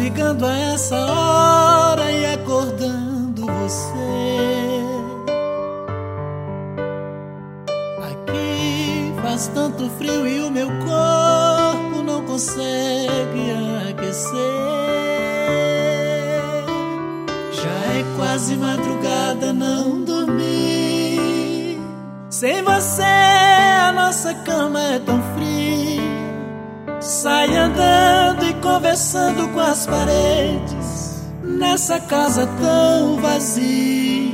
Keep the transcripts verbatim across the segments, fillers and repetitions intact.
ligando a essa hora e acordando você. Aqui faz tanto frio e o meu corpo não consegue aquecer. Já é quase madrugada, não dormi. Sem você a nossa cama é tão fria. Sai andando e conversando com as paredes nessa casa tão vazia.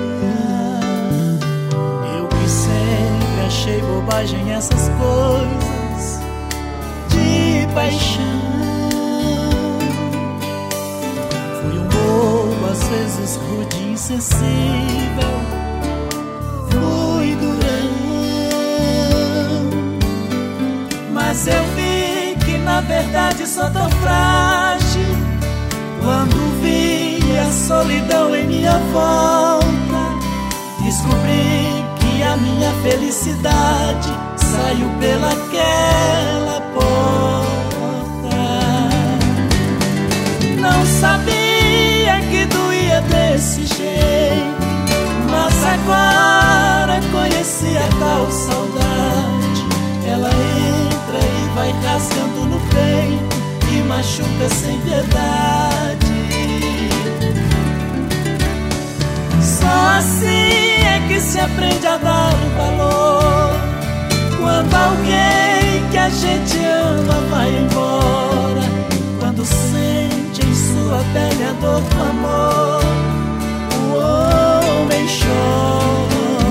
Eu que sempre achei bobagem essas coisas de paixão. Fui um bobo, às vezes rude e insensível. Fui durão, mas eu vi na verdade sou tão frágil. Quando vi a solidão em minha volta, descobri que a minha felicidade saiu pelaquela porta. Não sabia que doía desse jeito, mas agora conheci a tal saudade. Ela entra e vai rasgando no peito e machuca sem piedade. Só assim é que se aprende a dar valor. Quando alguém que a gente ama vai embora, quando sente em sua pele a dor do amor, o homem chora.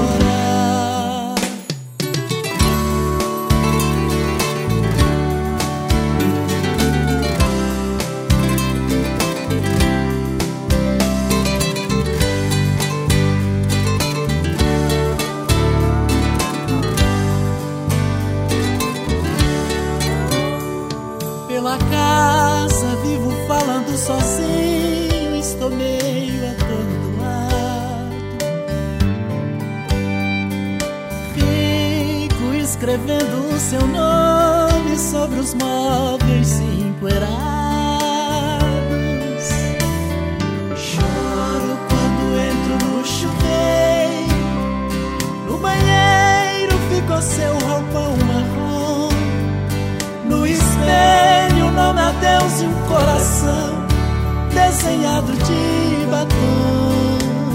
Pela casa vivo falando sozinho, estou meio atordoado. Fico escrevendo o seu nome sobre os móveis empoeirados. Choro quando entro no chuveiro, no banheiro ficou seu roupão marrom. No espelho nome a Deus e um coração desenhado de batom.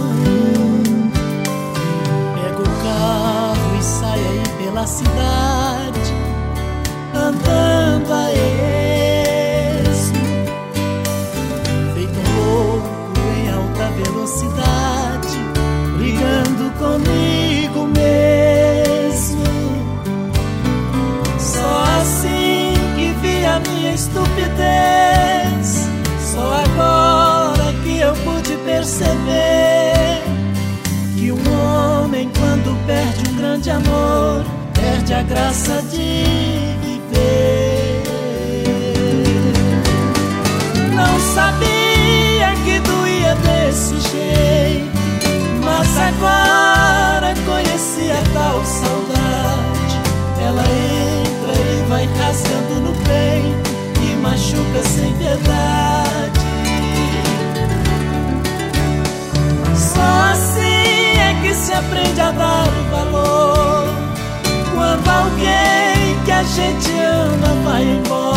Pego o carro e saio aí pela cidade, andando a esmo, feito um louco em alta velocidade, brigando comigo mesmo. Só assim a minha estupidez, só agora que eu pude perceber que um homem quando perde um grande amor, perde a graça de viver. Não sabia que doía desse jeito, mas agora conheci a tal saudade. Ela entra e vai rasgando no peito e machuca sem piedade. Só assim é que se aprende a dar valor. Quando alguém que a gente ama vai embora,